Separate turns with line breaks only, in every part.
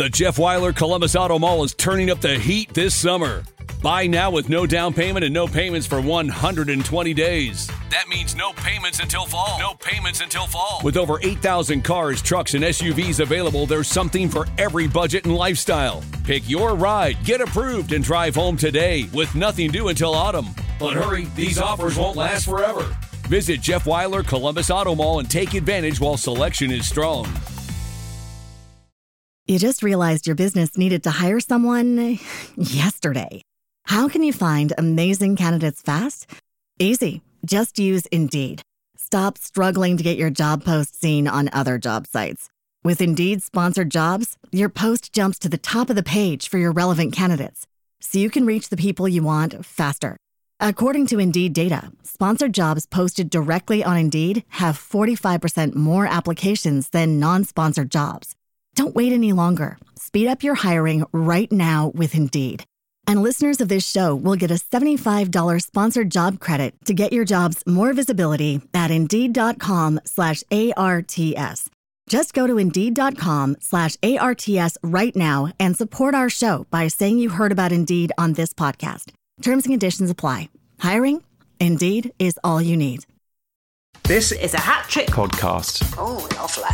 The Jeff Weiler Columbus Auto Mall is turning up the heat this summer. Buy now with no down payment and no payments for 120 days. That means no payments until fall. No payments until fall. With over 8,000 cars, trucks, and SUVs available, there's something for every budget and lifestyle. Pick your ride, get approved, and drive home today with nothing due until autumn. But hurry, these offers won't last forever. Visit Jeff Weiler Columbus Auto Mall and take advantage while selection is strong.
You just realized your business needed to hire someone yesterday. How can you find amazing candidates fast? Easy. Just use Indeed. Stop struggling to get your job post seen on other job sites. With Indeed sponsored jobs, your post jumps to the top of the page for your relevant candidates, so you can reach the people you want faster. According to Indeed data, sponsored jobs posted directly on Indeed have 45% more applications than non-sponsored jobs. Don't wait any longer. Speed up your hiring right now with Indeed. And listeners of this show will get a $75 sponsored job credit to get your jobs more visibility at Indeed.com/ARTS. Just go to Indeed.com/ARTS right now and support our show by saying you heard about Indeed on this podcast. Terms and conditions apply. Hiring? Indeed is all you need.
This is a Hat Trick
podcast.
Oh, lovely.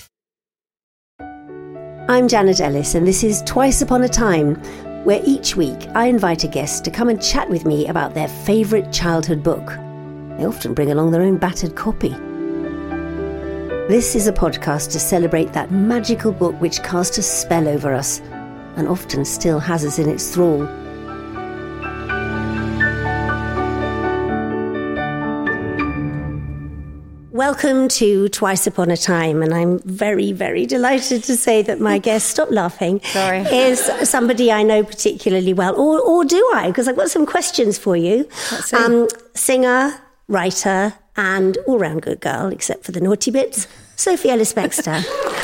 I'm Janet Ellis, and this is Twice Upon a Time, where each week I invite a guest to come and chat with me about their favourite childhood book. They often bring along their own battered copy. This is a podcast to celebrate that magical book which cast a spell over us, and often still has us in its thrall. Welcome to Twice Upon a Time, and I'm very, very delighted to say that my guest, stop laughing, is somebody I know particularly well, or do I? Because I've got some questions for you. Singer, writer, and all-round good girl, except for the naughty bits, Sophie Ellis-Bextor.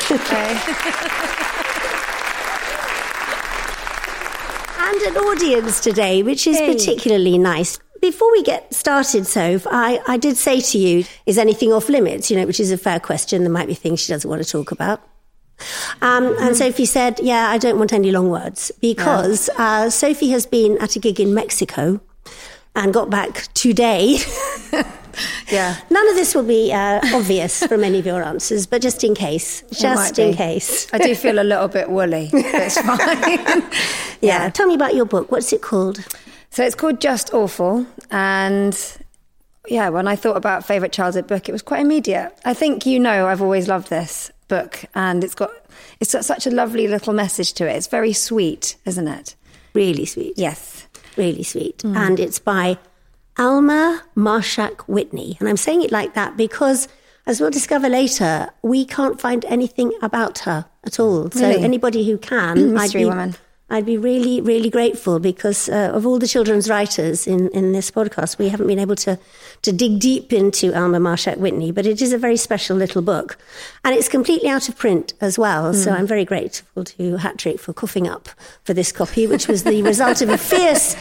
And an audience today, which is particularly nice. Before we get started, Soph, I did say to you, is anything off limits? Which is a fair question. There might be things she doesn't want to talk about. And Sophie said, yeah, I don't want any long words, because Sophie has been at a gig in Mexico and got back today.
Yeah.
None of this will be obvious from any of your answers, but just in case. Just in case.
I do feel a little bit woolly. It's fine.
Yeah. Tell me about your book. What's it called?
So it's called Just Awful. And yeah, when I thought about favourite childhood book, it was quite immediate. I think I've always loved this book, and it's got such a lovely little message to it. It's very sweet, isn't it?
Really sweet.
Yes.
Really sweet. And it's by Alma Marshak Whitney. And I'm saying it like that because, as we'll discover later, we can't find anything about her at all. So anybody who can,
Mystery woman.
I'd be really, really grateful, because of all the children's writers in this podcast, we haven't been able to dig deep into Alma Marshak Whitney, but it is a very special little book. And it's completely out of print as well, so I'm very grateful to Hat Trick for coughing up for this copy, which was the result of a fierce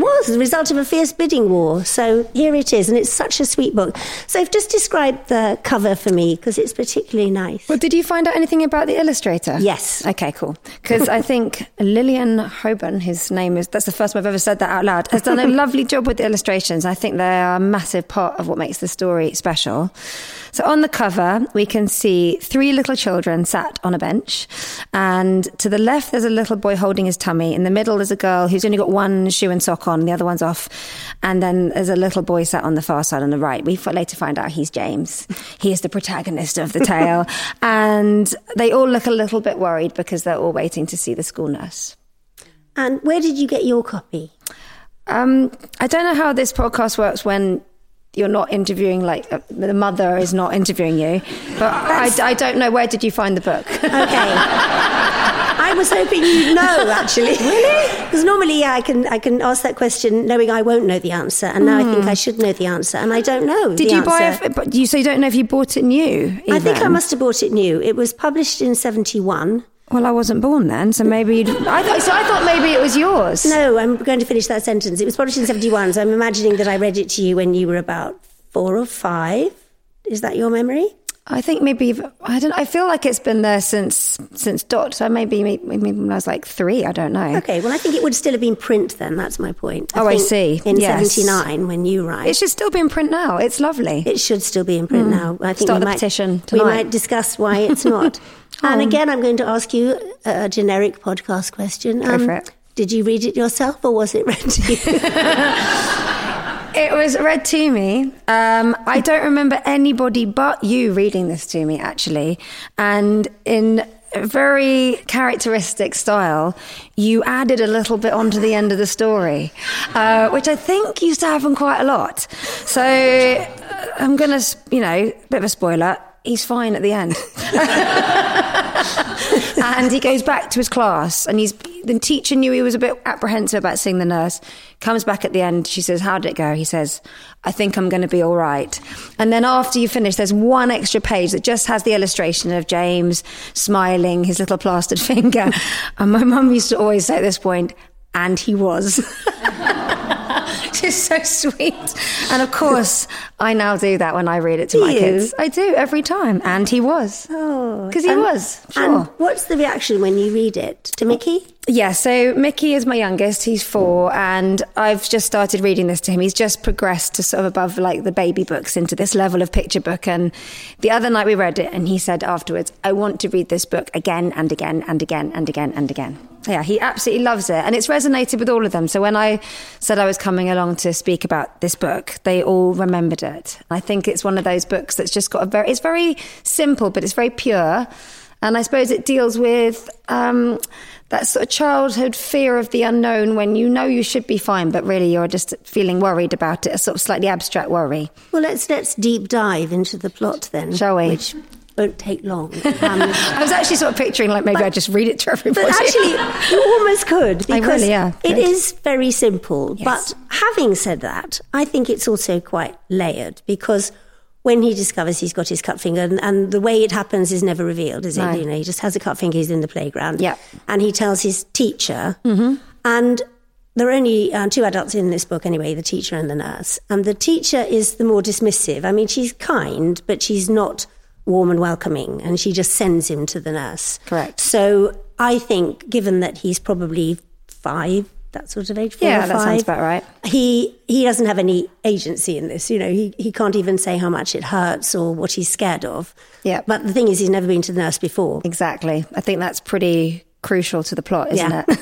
bidding war. So here it is, and it's such a sweet book. So just describe the cover for me, because it's particularly nice.
Well, did you find out anything about the illustrator?
Yes.
Okay, cool. Because I think Lillian Hoban, his name is, that's the first time I've ever said that out loud, has done a lovely job with the illustrations. I think they are a massive part of what makes the story special. So on the cover, we can see 3 little children sat on a bench. And to the left, there's a little boy holding his tummy. In the middle, there's a girl who's only got one shoe and sock on, the other one's off. And then there's a little boy sat on the far side on the right. We later find out he's James. He is the protagonist of the tale. And they all look a little bit worried because they're all waiting to see the school nurse.
And where did you get your copy?
I don't know how this podcast works when you're not interviewing, like the mother is not interviewing you, but I don't know, where did you find the book?
Okay. I was hoping you'd know, actually. Really? Because normally, I can ask that question knowing I won't know the answer, and now I think I should know the answer, and I don't know.
Did you buy it? But so you don't know if you bought it new? Even?
I think I must have bought it new. It was published in 1971.
Well, I wasn't born then, so maybe I thought maybe it was yours.
No, I'm going to finish that sentence. It was published in 1971, so I'm imagining that I read it to you when you were about 4 or 5. Is that your memory?
I think maybe, I feel like it's been there since Dot. So maybe when I was like 3, I don't know.
Okay, well, I think it would still have been print then. That's my point.
I see.
In 79, when you write.
It should still be in print now. It's lovely.
It should still be in print now. I think
Start the petition tonight.
We might discuss why it's not. And again, I'm going to ask you a generic podcast question.
Go for it.
Did you read it yourself or was it read to you?
It was read to me. I don't remember anybody but you reading this to me, actually. And in a very characteristic style, you added a little bit onto the end of the story, which I think used to happen quite a lot. So I'm going to, bit of a spoiler, he's fine at the end. And he goes back to his class, and the teacher knew he was a bit apprehensive about seeing the nurse. Comes back at the end, she says, "How did it go?" He says, "I think I'm going to be all right." And then after you finish, there's one extra page that just has the illustration of James smiling, his little plastered finger. And my mum used to always say at this point, "And he was." Just so sweet. And of course, I now do that when I read it to my kids. I do, every time. And he was. Oh. Because he was, sure.
And what's the reaction when you read it? To Mickey?
Yeah, so Mickey is my youngest. He's 4, and I've just started reading this to him. He's just progressed to sort of above like the baby books into this level of picture book. And the other night we read it, and he said afterwards, "I want to read this book again and again and again and again and again." Yeah, he absolutely loves it. And it's resonated with all of them. So when I said I was coming along to speak about this book, they all remembered it. I think it's one of those books that's just got it's very simple, but it's very pure. And I suppose it deals with that sort of childhood fear of the unknown when you know you should be fine, but really you're just feeling worried about it, a sort of slightly abstract worry.
Well, let's deep dive into the plot then.
Shall we?
Which won't take long.
I was actually sort of picturing like maybe I just read it to everybody.
But actually, you almost could, because it is very simple.
Yes.
But having said that, I think it's also quite layered, because when he discovers he's got his cut finger, and the way it happens is never revealed, is it?
No.
He just has a cut finger, he's in the playground.
Yeah.
And he tells his teacher, and there are only 2 adults in this book anyway, the teacher and the nurse. And the teacher is the more dismissive. I mean, she's kind, but she's not warm and welcoming, and she just sends him to the nurse.
Correct.
So I think, given that he's probably 5, that sort of age, 4 or 5,
that sounds about right.
He doesn't have any agency in this. He can't even say how much it hurts or what he's scared of.
Yeah.
But the thing is, he's never been to the nurse before.
Exactly. I think that's pretty crucial to the plot, isn't it?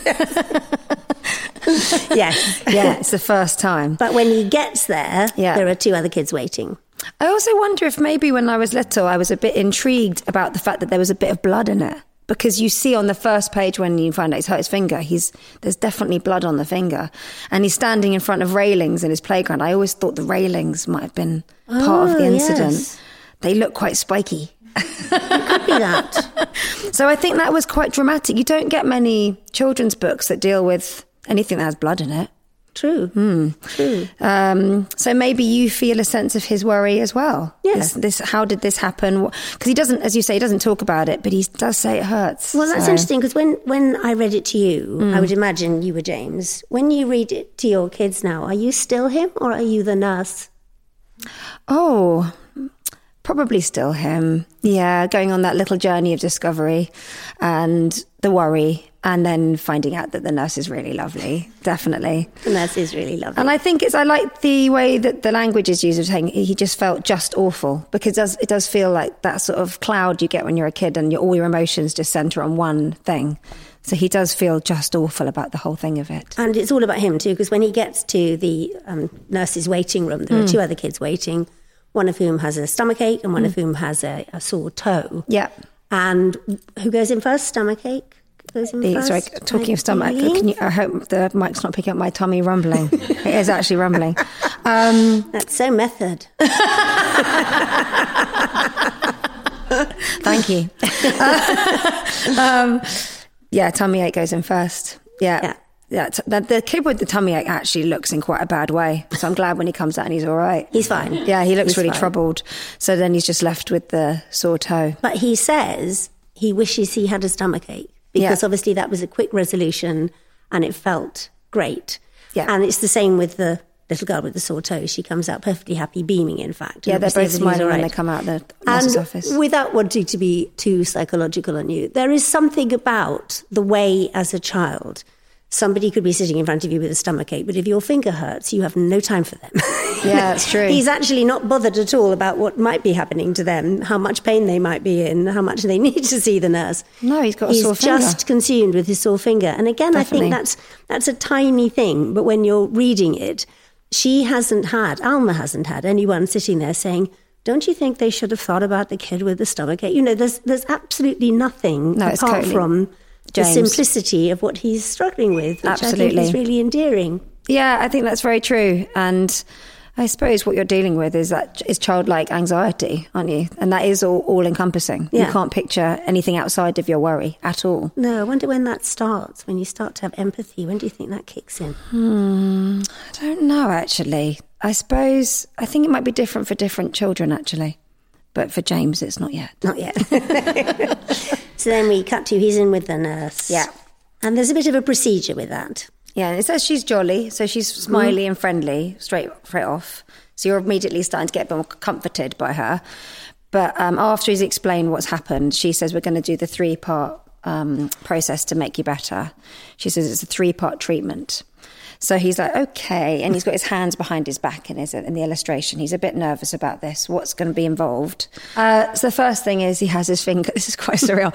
Yes.
Yeah, it's the first time.
But when he gets there, there are 2 other kids waiting.
I also wonder if maybe when I was little, I was a bit intrigued about the fact that there was a bit of blood in it. Because you see on the first page when you find out he's hurt his finger, there's definitely blood on the finger. And he's standing in front of railings in his playground. I always thought the railings might have been part of the incident.
Yes.
They look quite spiky.
It could be that.
So I think that was quite dramatic. You don't get many children's books that deal with anything that has blood in it.
True. True.
So maybe you feel a sense of his worry as well.
Yes.
How did this happen? Because he doesn't, as you say, he doesn't talk about it, but he does say it hurts.
Well, that's interesting, because when I read it to you, I would imagine you were James. When you read it to your kids now, are you still him or are you the nurse?
Oh, probably still him. Yeah, going on that little journey of discovery and the worry, and then finding out that the nurse is really lovely. Definitely.
The nurse is really lovely.
And I think I like the way that the language is used of saying he just felt just awful, because it does feel like that sort of cloud you get when you're a kid and all your emotions just centre on one thing. So he does feel just awful about the whole thing of it.
And it's all about him too, because when he gets to the nurse's waiting room, there are 2 other kids waiting, one of whom has a stomachache and one of whom has a sore toe.
Yeah.
And who goes in first? Stomachache goes in first?
Sorry, talking of stomach, I hope the mic's not picking up my tummy rumbling. It is actually rumbling.
That's so method.
Thank you. Tummy ache goes in first. Yeah. The kid with the tummy ache actually looks in quite a bad way. So I'm glad when he comes out and he's all right.
He's fine.
Yeah, he looks really troubled. So then he's just left with the sore toe.
But he says he wishes he had a stomachache, because obviously that was a quick resolution and it felt great.
Yeah.
And it's the same with the little girl with the sore toe, she comes out perfectly happy, beaming, in fact.
Yeah, they're both smiling when they come out the nurse's office.
Without wanting to be too psychological on you, there is something about the way, as a child, somebody could be sitting in front of you with a stomachache, but if your finger hurts, you have no time for them.
Yeah, that's true.
He's actually not bothered at all about what might be happening to them, how much pain they might be in, how much they need to see the nurse.
No, he's got a sore finger.
He's just consumed with his sore finger. And again,
Definitely.
I think that's a tiny thing, but when you're reading it, Alma hasn't had anyone sitting there saying, don't you think they should have thought about the kid with the stomachache? You know, there's absolutely nothing apart from the simplicity of what he's struggling with, which I think is really endearing.
Yeah, I think that's very true. And I suppose what you're dealing with is childlike anxiety, aren't you? And that is all encompassing. Yeah. You can't picture anything outside of your worry at all.
No, I wonder when that starts, when you start to have empathy. When do you think that kicks in?
I don't know, actually. I think it might be different for different children, actually. But for James, it's not yet.
Not yet. So then we cut to, he's in with the nurse.
Yeah.
And there's a bit of a procedure with that.
Yeah, and it says she's jolly, so she's smiley and friendly straight off. So you're immediately starting to get a bit more comforted by her. But after he's explained what's happened, she says, we're going to do the 3-part process to make you better. She says it's a 3-part treatment. So he's like, okay. And he's got his hands behind his back in the illustration. He's a bit nervous about this. What's going to be involved? So the first thing is he has his finger. This is quite surreal.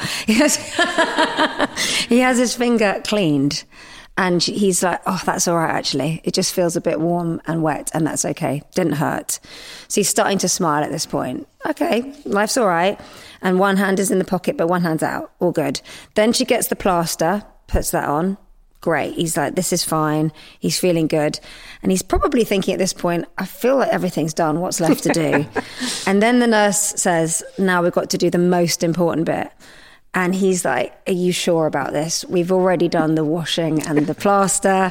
He has his finger cleaned. And he's like, oh, that's all right, actually. It just feels a bit warm and wet, and that's okay. Didn't hurt. So he's starting to smile at this point. Okay, life's all right. And one hand is in the pocket, but one hand's out. All good. Then she gets the plaster, puts that on. Great. He's like, this is fine. He's feeling good. And he's probably thinking at this point, I feel like everything's done. What's left to do? And then the nurse says, now we've got to do the most important bit. And he's like, are you sure about this? We've already done the washing and the plaster.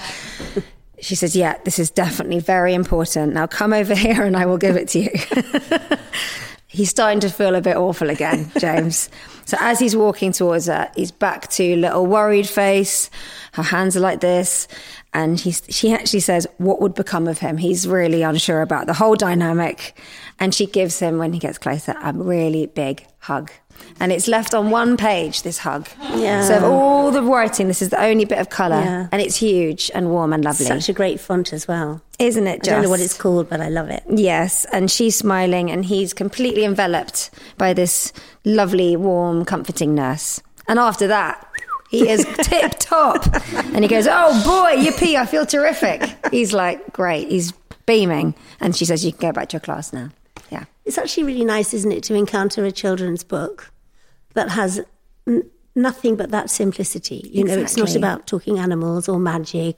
She says, yeah, this is definitely very important. Now come over here and I will give it to you. He's starting to feel a bit awful again, James. So as he's walking towards her, he's back to little worried face. Her hands are like this. And she actually says, what would become of him? He's really unsure about the whole dynamic. And she gives him, when he gets closer, a really big hug. And it's left on one page, this hug.
Yeah.
So of all the writing, this is the only bit of colour. Yeah. And it's huge and warm and lovely.
Such a great font as well.
Isn't it just?
I don't know what it's called, but I love it.
Yes. And she's smiling and he's completely enveloped by this lovely, warm, comforting nurse. And after that, he is tip top. And he goes, oh boy, yippee, I feel terrific. He's like, great. He's beaming. And she says, you can go back to your class now. Yeah.
It's actually really nice, isn't it, to encounter a children's book that has nothing but that simplicity. You know, it's not about talking animals or magic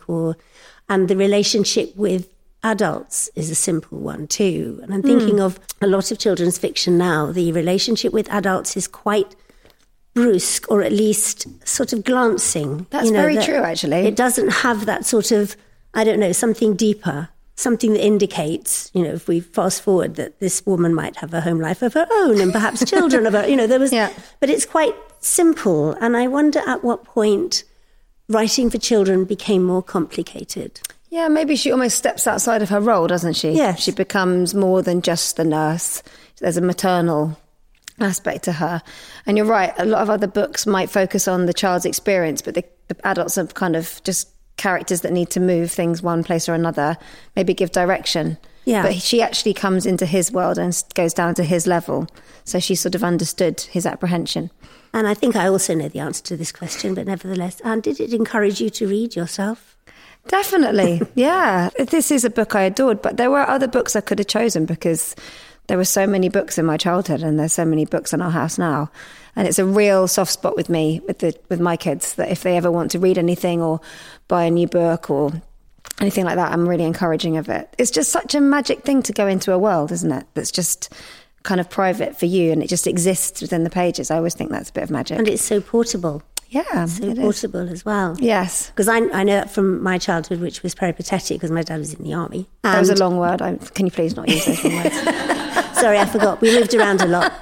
and the relationship with adults is a simple one too. And I'm thinking of a lot of children's fiction now. The relationship with adults is quite brusque, or at least sort of glancing.
That's very true, actually.
It doesn't have that sort of, I don't know, something deeper. Something that indicates, if we fast forward, that this woman might have a home life of her own and perhaps children of her, there was, but it's quite simple. And I wonder at what point writing for children became more complicated.
Yeah, maybe she almost steps outside of her role, doesn't she?
Yes.
She becomes more than just the nurse. There's a maternal aspect to her. And you're right, a lot of other books might focus on the child's experience, but the adults are kind of just characters that need to move things one place or another, maybe give direction. Yeah. But she actually comes into his world and goes down to his level. So she sort of understood his apprehension.
And I think I also know the answer to this question, but nevertheless, Anne, did it encourage you to read yourself?
Definitely, yeah. This is a book I adored, but there were other books I could have chosen because there were so many books in my childhood and there's so many books in our house now. And it's a real soft spot with me, with my kids, that if they ever want to read anything or buy a new book or anything like that, I'm really encouraging of it. It's just such a magic thing to go into a world, isn't it? That's just kind of private for you and it just exists within the pages. I always think that's a bit of magic.
And it's so portable.
Yeah,
so portable as well.
Yes.
Because I know that from my childhood, which was peripatetic because my dad was in the army.
That was a long word. Can you please not use those long words?
Sorry, I forgot. We moved around a lot.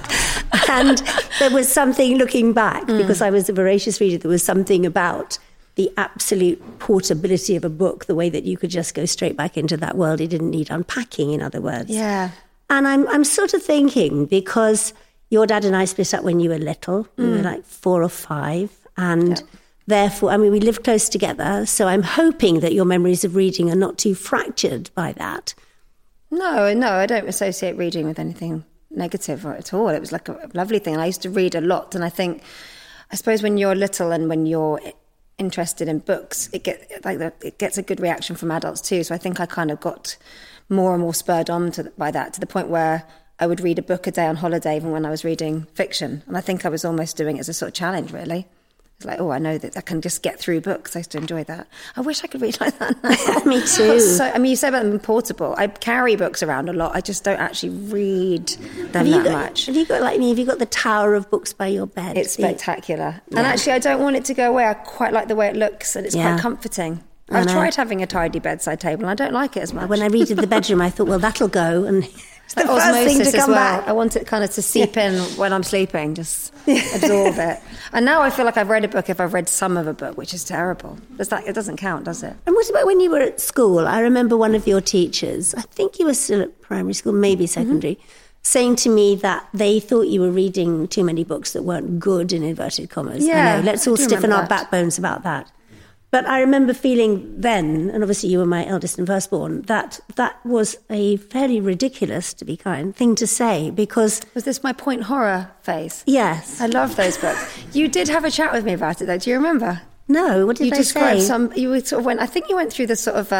And there was something, looking back, because I was a voracious reader, there was something about the absolute portability of a book, the way that you could just go straight back into that world. It didn't need unpacking, in other words.
Yeah.
And I'm sort of thinking, because your dad and I split up when you were little, we were like 4 or 5, and therefore, I mean, we lived close together, so I'm hoping that your memories of reading are not too fractured by that.
No, I don't associate reading with anything negative at all. It was like a lovely thing. And I used to read a lot, and I suppose when you're little and when you're interested in books, it gets a good reaction from adults too. So I think I kind of got more and more spurred on by that, to the point where I would read a book a day on holiday, even when I was reading fiction. And I think I was almost doing it as a sort of challenge, really. It's like, I know that I can just get through books. I used to enjoy that. I wish I could read like that now.
Me too.
So, I mean, you say about them portable. I carry books around a lot. I just don't actually read them much.
Have you got, like me, have you got the tower of books by your bed?
It's spectacular. Yeah. And actually, I don't want it to go away. I quite like the way it looks, and it's quite comforting. I've tried having a tidy bedside table, and I don't like it as much.
When I read in the bedroom, I thought, well, that'll go, and it's the first
osmosis
thing to come back.
I want it kind of to seep in when I'm sleeping, just absorb it. And now I feel like I've read a book if I've read some of a book, which is terrible. It doesn't count, does it?
And what about when you were at school? I remember one of your teachers, I think you were still at primary school, maybe secondary, saying to me that they thought you were reading too many books that weren't good, in inverted commas.
Yeah,
I know, let's all stiffen our backbones about that. But I remember feeling then, and obviously you were my eldest and firstborn, that was a fairly ridiculous, to be kind, thing to say, because...
Was this my point horror phase?
Yes.
I love those books. You did have a chat with me about it, though. Do you remember?
No, what did
you
I
described
say?
You sort of went... I think you went through the sort of,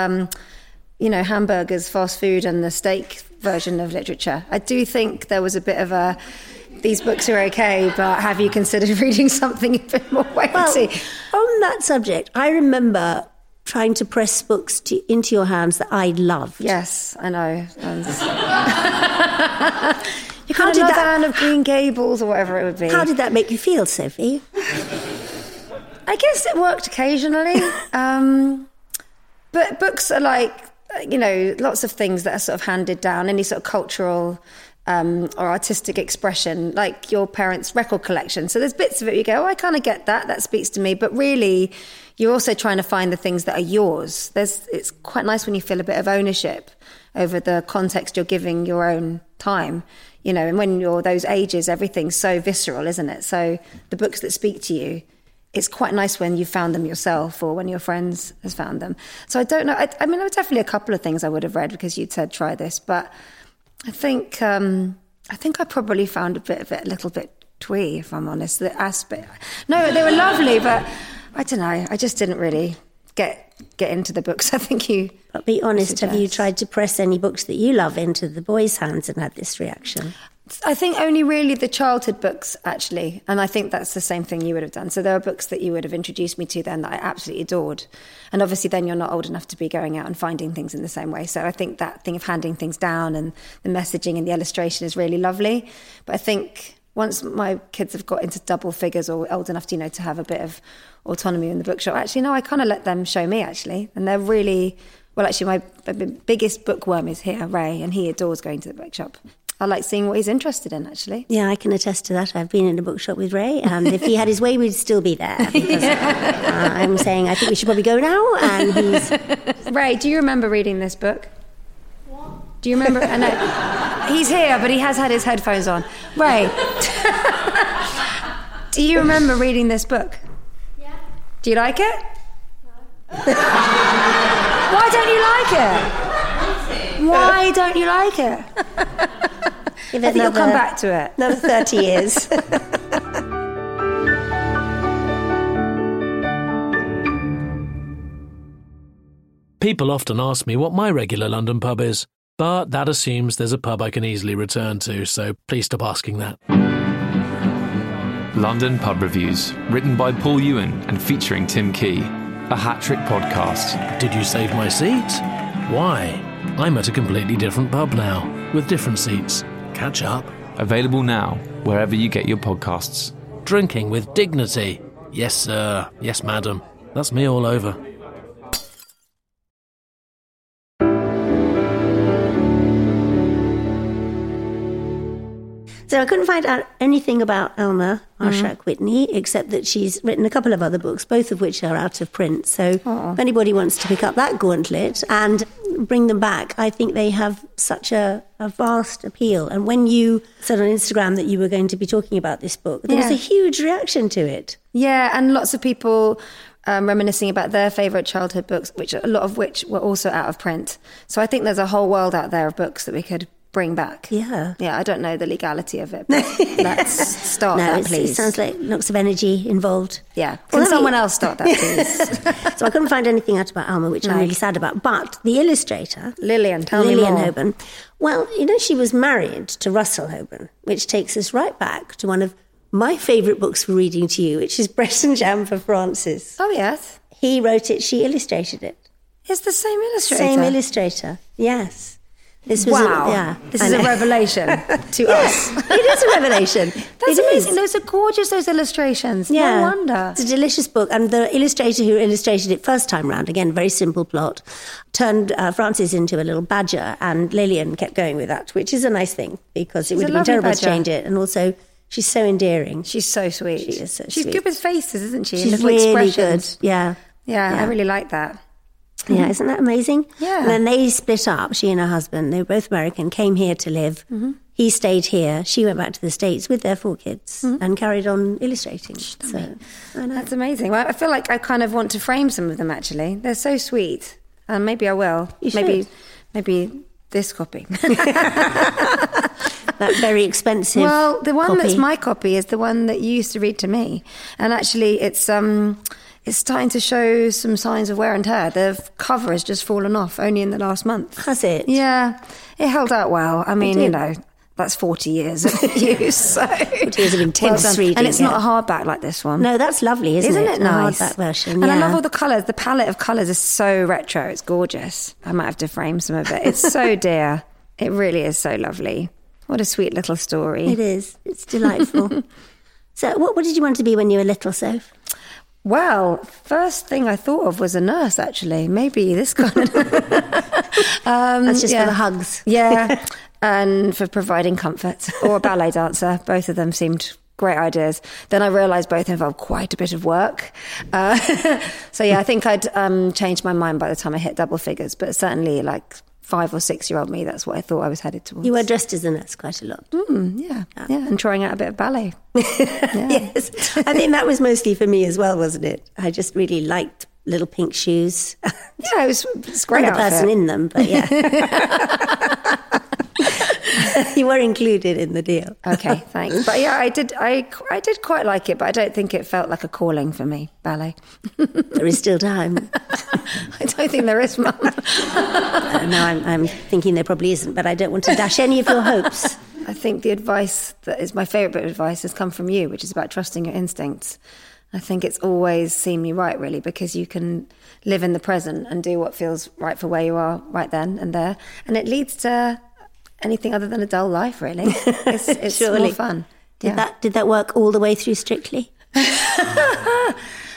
hamburgers, fast food, and the steak version of literature. I do think there was a bit of a... These books are okay, but have you considered reading something a bit more weighty?
Well, on that subject, I remember trying to press books into your hands that I loved.
Yes, I know. You kind of Anne of Green Gables or whatever it would be.
How did that make you feel, Sophie?
I guess it worked occasionally. But books are like, lots of things that are sort of handed down, any sort of cultural... or artistic expression, like your parents' record collection. So there's bits of it you go, I kind of get that speaks to me. But really, you're also trying to find the things that are yours. It's quite nice when you feel a bit of ownership over the context you're giving your own time. And when you're those ages, everything's so visceral, isn't it? So the books that speak to you, it's quite nice when you found them yourself or when your friends has found them. So I don't know. I mean, there were definitely a couple of things I would have read because you'd said try this, but... I think I probably found a little bit twee, if I'm honest. The aspect. No, they were lovely, but I don't know. I just didn't really get into the books. I think you.
But be honest, have you tried to press any books that you love into the boys' hands and had this reaction?
I think only really the childhood books, actually. And I think that's the same thing you would have done. So there are books that you would have introduced me to then that I absolutely adored. And obviously then you're not old enough to be going out and finding things in the same way. So I think that thing of handing things down and the messaging and the illustration is really lovely. But I think once my kids have got into double figures or old enough to, to have a bit of autonomy in the bookshop, actually, no, I kind of let them show me, actually. And they're really... Well, actually, my biggest bookworm is here, Ray, and he adores going to the bookshop. I like seeing what he's interested in, actually.
Yeah, I can attest to that. I've been in a bookshop with Ray, and if he had his way, we'd still be there. Because, I'm saying, I think we should probably go now, and he's...
Ray, do you remember reading this book? What? Do you remember... I know, he's here, but he has had his headphones on. Ray, do you remember reading this book?
Yeah.
Do you like it?
No.
Why don't you like it? Why don't you like it? I think you'll come back to it.
Another 30 years.
People often ask me what my regular London pub is, but that assumes there's a pub I can easily return to, so please stop asking that.
London Pub Reviews, written by Paul Ewan and featuring Tim Key. A hat-trick podcast.
Did you save my seat? Why? I'm at a completely different pub now, with different seats. Catch up.
Available now, wherever you get your podcasts.
Drinking with dignity. Yes, sir. Yes, madam. That's me all over.
So I couldn't find out anything about Alma Marshak Whitney, except that she's written a couple of other books, both of which are out of print. So if anybody wants to pick up that gauntlet and bring them back, I think they have such a vast appeal. And when you said on Instagram that you were going to be talking about this book, there was a huge reaction to it.
Yeah, and lots of people reminiscing about their favourite childhood books, which a lot of which were also out of print. So I think there's a whole world out there of books that we could bring back.
Yeah.
Yeah, I don't know the legality of it, but let's start that, please.
It sounds like lots of energy involved.
Yeah. Can someone else start that, please?
So I couldn't find anything out about Alma, which I'm really sad about. But the illustrator...
Lillian, tell me more.
Lillian Hoban. Well, you know, she was married to Russell Hoban, which takes us right back to one of my favourite books for reading to you, which is Bread and Jam for Francis.
Oh, yes.
He wrote it, she illustrated it.
It's the same illustrator?
Same illustrator, yes. This was
This is a revelation to us.
It is a revelation.
That's amazing. Those are gorgeous, those illustrations.
Yeah.
No wonder.
It's a delicious book. And the illustrator who illustrated it first time round, again, very simple plot, turned Francis into a little badger, and Lillian kept going with that, which is a nice thing, because it would have been terrible to change it. And also, she's so endearing.
She's so sweet.
She is so sweet.
She's good with faces, isn't she?
She's really good. Yeah.
Yeah, I really like that.
Yeah, isn't that amazing?
Yeah.
And then they split up, she and her husband. They were both American, came here to live. He stayed here. She went back to the States with their 4 kids and carried on illustrating. So,
that's amazing. Well, I feel like I kind of want to frame some of them, actually. They're so sweet. And maybe I will. Maybe this copy.
That very expensive
Well, the one
copy.
That's my copy is the one that you used to read to me. And actually, it's starting to show some signs of wear and tear. The cover has just fallen off only in the last month.
Has it?
Yeah. It held out well. I mean, you know, that's 40 years of use. So
40 years of intense reading.
And it's not a hardback like this one.
No, that's lovely, isn't it?
Isn't it nice?
A hardback version,
And I love all the colours. The palette of colours is so retro. It's gorgeous. I might have to frame some of it. It's so dear. It really is so lovely. What a sweet little story.
It is. It's delightful. So what did you want to be when you were little, Soph?
Well, first thing I thought of was a nurse, actually. Maybe this kind of...
That's just for the hugs.
Yeah, and for providing comfort. Or a ballet dancer. Both of them seemed great ideas. Then I realised both involved quite a bit of work. So yeah, I think I'd changed my mind by the time I hit double figures. But certainly, like 5 or 6 year old me, that's what I thought I was headed towards.
You were dressed as a nurse quite a lot.
Yeah, and trying out a bit of ballet.
Yes, I think that was mostly for me as well, wasn't it? I just really liked little pink shoes.
Yeah, it was great.
I'm the person in them, but yeah. You were included in the deal.
Okay, thanks. But yeah, I did quite like it, but I don't think it felt like a calling for me, ballet.
There is still time.
I don't think there is, Mum.
No, I'm thinking there probably isn't, but I don't want to dash any of your hopes.
I think the advice that is my favourite bit of advice has come from you, which is about trusting your instincts. I think it's always seen me right, really, because you can live in the present and do what feels right for where you are right then and there. And it leads to anything other than a dull life, really. It's
Surely.
more fun.
Did that work all the way through Strictly?
I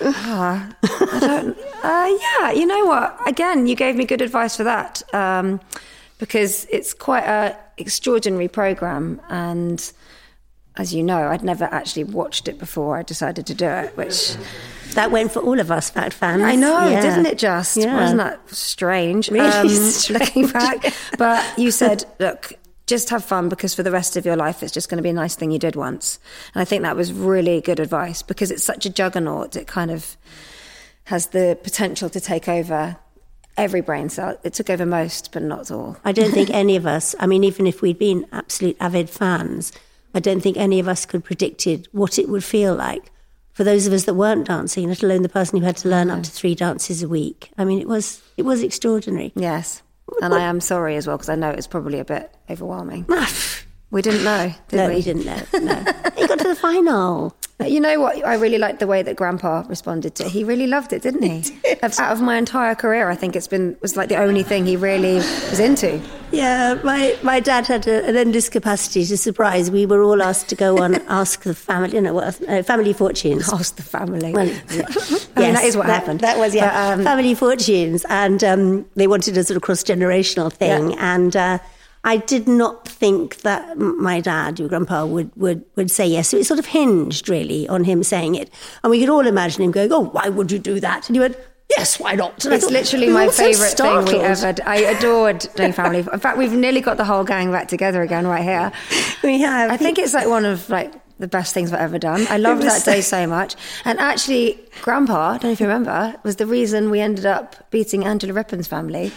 don't. Yeah, you know what? Again, you gave me good advice for that because it's quite a extraordinary program, and as you know, I'd never actually watched it before I decided to do it, which.
That went for all of us Fact fans.
I know, didn't it just? Yeah. Wasn't that strange?
Really strange.
Looking back. But you said, look, just have fun because for the rest of your life, it's just going to be a nice thing you did once. And I think that was really good advice because it's such a juggernaut. It kind of has the potential to take over every brain cell. It took over most, but not all.
I don't think any of us, I mean, even if we'd been absolute avid fans, I don't think any of us could predicted what it would feel like for those of us that weren't dancing, let alone the person who had to learn up to 3 dances a week. I mean, it was extraordinary.
Yes. And I am sorry as well, because I know it's probably a bit overwhelming. We didn't know, did we?
No, we didn't know. No. He got to the final.
You know what? I really liked the way that Grandpa responded to it. He really loved it, didn't he? Out of my entire career, I think was like the only thing he really was into.
Yeah, my dad had an endless capacity to surprise. We were all asked to go on Ask the Family, Family Fortunes.
Ask the Family.
Well,
yes, I mean, that is what happened.
That was, yeah. Family Fortunes. And they wanted a sort of cross-generational thing. Yeah. And I did not think that my dad, your grandpa, would say yes. So it sort of hinged, really, on him saying it. And we could all imagine him going, oh, why would you do that? And he went, yes, why not? And
it's literally my favourite thing we ever did. I adored doing family. In fact, we've nearly got the whole gang back together again right here.
We have.
I think it's like one of the best things I've ever done. I loved that day so much. And actually, Grandpa, I don't know if you remember, was the reason we ended up beating Angela Rippon's family.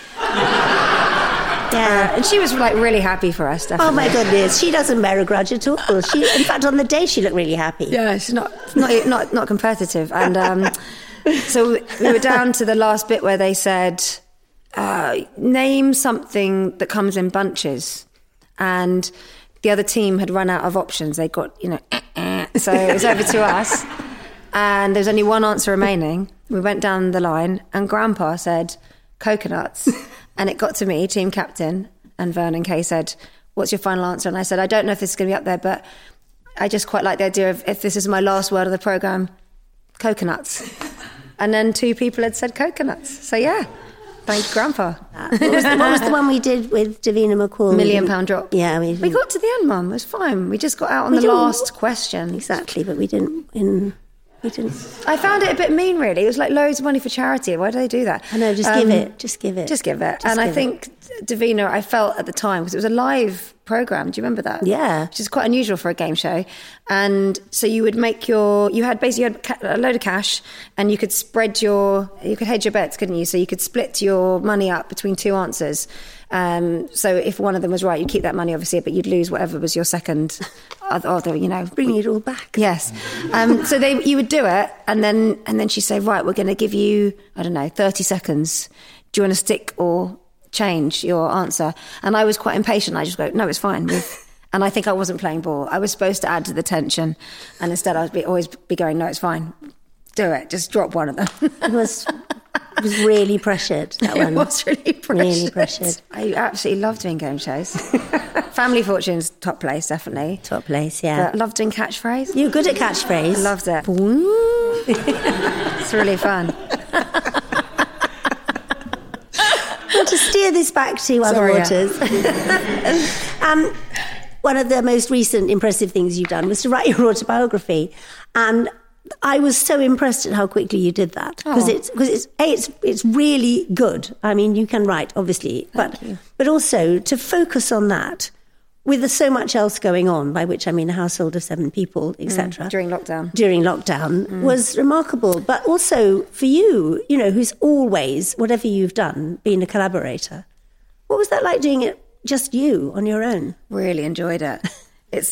Yeah,
and she was really happy for us, definitely.
Oh my goodness, she doesn't bear a grudge at all. In fact, on the day she looked really happy.
Yeah, she's not competitive. And so we were down to the last bit where they said, name something that comes in bunches. And the other team had run out of options. They got, so it was over to us. And there's only one answer remaining. We went down the line and Grandpa said, coconuts. And it got to me, team captain, and Vernon Kay said, what's your final answer? And I said, I don't know if this is going to be up there, but I just quite like the idea of, if this is my last word of the programme, coconuts. And then 2 people had said coconuts. So yeah, thank you, Grandpa.
What was the one we did with Davina McCall?
£1 million drop.
Yeah.
We got to the end, Mum. It was fine. We just got out on the last question.
Exactly, but we didn't win. We didn't.
I found it a bit mean, really. It was like loads of money for charity. Why do they do that?
I know, just give it. Just give it.
Just give it. And I think Davina, I felt at the time, because it was a live programme, do you remember that?
Yeah.
Which is quite unusual for a game show. And so you would make you had a load of cash, and you could hedge your bets, couldn't you? So you could split your money up between 2 answers. So if one of them was right, you'd keep that money, obviously, but you'd lose whatever was your second,
bringing it all back.
Yes. So you would do it, and then she'd say, right, we're going to give you, 30 seconds. Do you want to stick or change your answer? And I was quite impatient. I just go, no, it's fine. And I think I wasn't playing ball. I was supposed to add to the tension, and instead I'd always be going, no, it's fine. Do it. Just drop one of them.
It was really pressured, that one.
It was really pressured.
Really pressured.
I absolutely love doing game shows. Family Fortune's top place, definitely.
Top place, yeah.
But I love doing catchphrase.
You're good at catchphrase.
I loved it. It's really fun.
I want to steer this back to other waters. One of the most recent impressive things you've done was to write your autobiography. And I was so impressed at how quickly you did that, because it's really good. I mean, you can write, obviously, but also to focus on that with so much else going on, by which I mean a household of 7 people, etc.
During lockdown
was remarkable. But also for you, who's always, whatever you've done, been a collaborator. What was that like doing it just you on your own?
Really enjoyed it. It's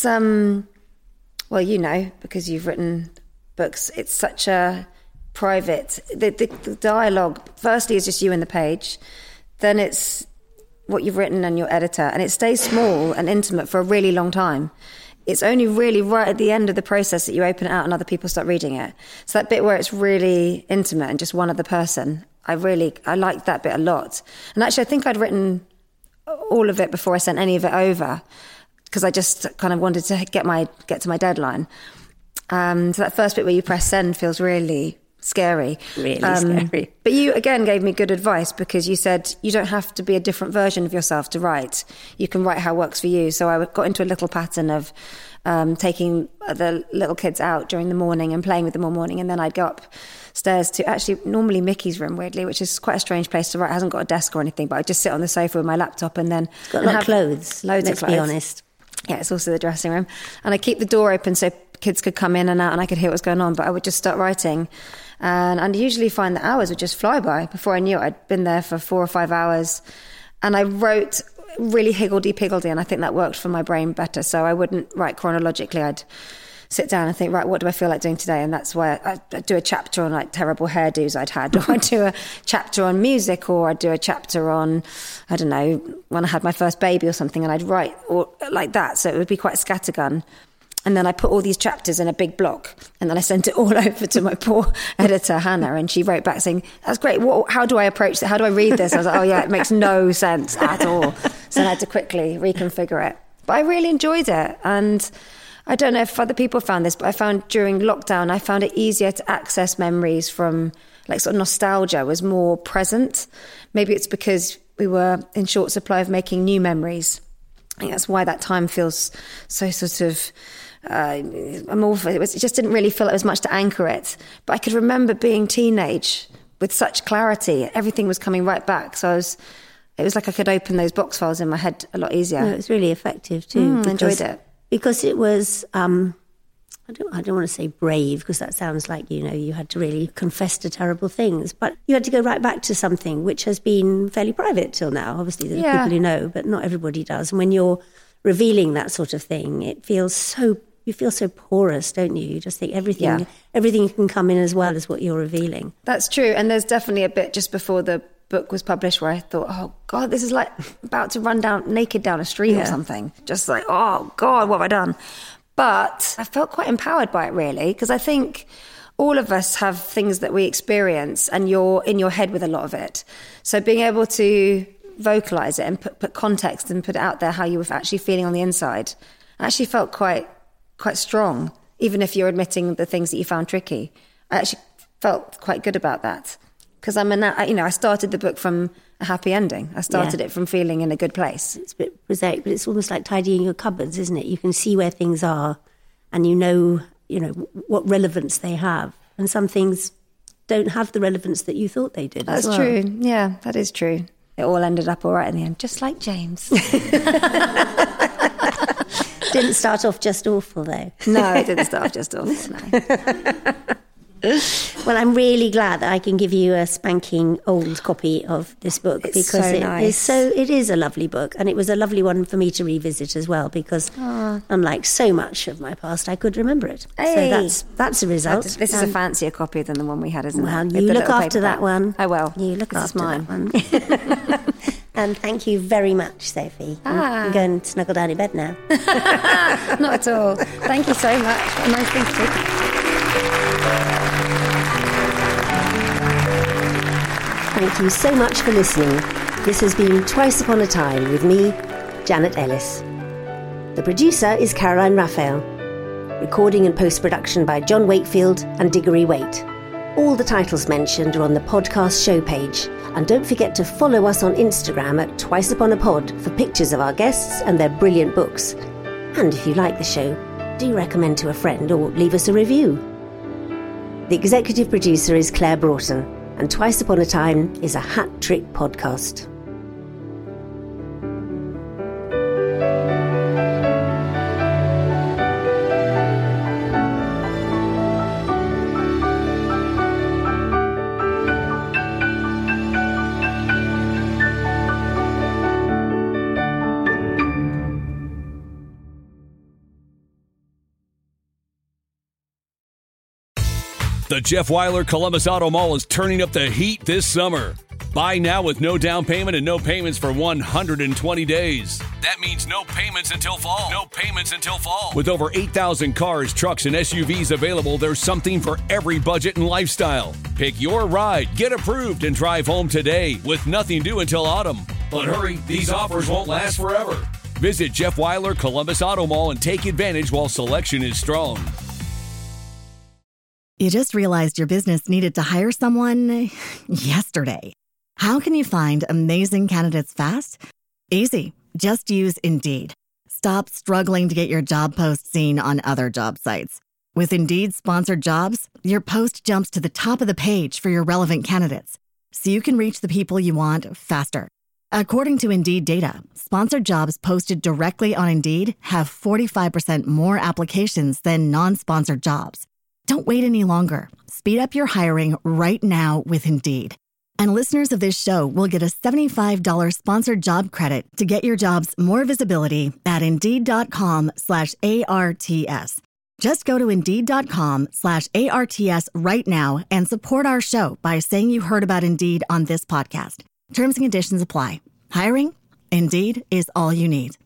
because you've written books, it's such a private, the dialogue firstly is just you and the page, then it's what you've written and your editor, and it stays small and intimate for a really long time. It's only really right at the end of the process that you open it out and other people start reading it. So that bit where it's really intimate and just one other person, I liked that bit a lot. And actually I think I'd written all of it before I sent any of it over, because I just kind of wanted to get to my deadline. So that first bit where you press send feels really scary.
Really scary.
But you, again, gave me good advice, because you said you don't have to be a different version of yourself to write. You can write how it works for you. So I got into a little pattern of taking the little kids out during the morning and playing with them all morning, and then I'd go upstairs to actually normally Mickey's room, weirdly, which is quite a strange place to write. It hasn't got a desk or anything, but I'd just sit on the sofa with my laptop and then...
It's got a lot of clothes.
Loads of clothes.
Let's be honest.
Yeah, it's also the dressing room. And I keep the door open so kids could come in and out and I could hear what was going on, but I would just start writing. And I'd usually find that hours would just fly by. Before I knew it, I'd been there for 4 or 5 hours. And I wrote really higgledy-piggledy, and I think that worked for my brain better. So I wouldn't write chronologically. I'd sit down and think, right, what do I feel like doing today? And that's why I'd do a chapter on like terrible hairdos I'd had, or I'd do a chapter on music, or I'd do a chapter on, I don't know, when I had my first baby or something, and I'd write or like that. So it would be quite scattergun. And then I put all these chapters in a big block, and then I sent it all over to my poor editor, Hannah, and she wrote back saying, that's great. How do I approach it? How do I read this? I was like, oh yeah, it makes no sense at all. So I had to quickly reconfigure it. But I really enjoyed it. And I don't know if other people found this, but I found during lockdown, I found it easier to access memories from, like, sort of nostalgia was more present. Maybe it's because we were in short supply of making new memories. I think that's why that time feels so sort of amorphous. It just didn't really feel like there was much to anchor it. But I could remember being teenage with such clarity. Everything was coming right back. So it was like I could open those box files in my head a lot easier.
No, it was really effective too.
I enjoyed it.
Because it was, I don't want to say brave, because that sounds like, you had to really confess to terrible things. But you had to go right back to something which has been fairly private till now. Obviously, there are people who know, but not everybody does. And when you're revealing that sort of thing, you feel so porous, don't you? You just think everything can come in as well as what you're revealing.
That's true. And there's definitely a bit just before the book was published where I thought, oh God, this is like about to run naked down a street or something. Just like, oh God, what have I done? But I felt quite empowered by it, really, because I think all of us have things that we experience and you're in your head with a lot of it. So being able to vocalise it and put context and put it out there how you were actually feeling on the inside, I actually felt quite strong, even if you're admitting the things that you found tricky. I actually felt quite good about that. Because I started the book from a happy ending. I started it from feeling in a good place.
It's a bit prosaic, but it's almost like tidying your cupboards, isn't it? You can see where things are, and you know what relevance they have. And some things don't have the relevance that you thought they did.
That's true. Yeah, that is true. It all ended up all right in the end, just like James.
Didn't start off just awful, though.
No, it didn't start off just awful, no.
Well, I'm really glad that I can give you a spanking old copy of this book, because it is a lovely book, and it was a lovely one for me to revisit as well, because unlike so much of my past, I could remember it.
Hey.
So that's a result.
This is a fancier copy than the one we had, isn't it?
Well, you look after that one.
I will.
You look after
mine.
That one. And thank you very much, Sophie. I'm going to snuggle down in bed now.
Not at all. Thank you so much. A nice thing to do.
Thank you so much for listening. This has been Twice Upon a Time with me, Janet Ellis. The producer is Caroline Raphael. Recording and post-production by John Wakefield and Diggory Waite. All the titles mentioned are on the podcast show page. And don't forget to follow us on Instagram at TwiceUponAPod for pictures of our guests and their brilliant books. And if you like the show, do recommend to a friend or leave us a review. The executive producer is Claire Broughton, and Twice Upon a Time is a hat trick podcast.
The Jeff Weiler Columbus Auto Mall is turning up the heat this summer. Buy now with no down payment and no payments for 120 days. That means no payments until fall. No payments until fall. With over 8,000 cars, trucks, and SUVs available, there's something for every budget and lifestyle. Pick your ride, get approved, and drive home today with nothing due until autumn. But hurry, these offers won't last forever. Visit Jeff Weiler Columbus Auto Mall and take advantage while selection is strong.
You just realized your business needed to hire someone yesterday. How can you find amazing candidates fast? Easy. Just use Indeed. Stop struggling to get your job post seen on other job sites. With Indeed sponsored jobs, your post jumps to the top of the page for your relevant candidates, so you can reach the people you want faster. According to Indeed data, sponsored jobs posted directly on Indeed have 45% more applications than non-sponsored jobs. Don't wait any longer. Speed up your hiring right now with Indeed. And listeners of this show will get a $75 sponsored job credit to get your jobs more visibility at Indeed.com/ARTS. Just go to Indeed.com/ARTS right now and support our show by saying you heard about Indeed on this podcast. Terms and conditions apply. Hiring? Indeed is all you need.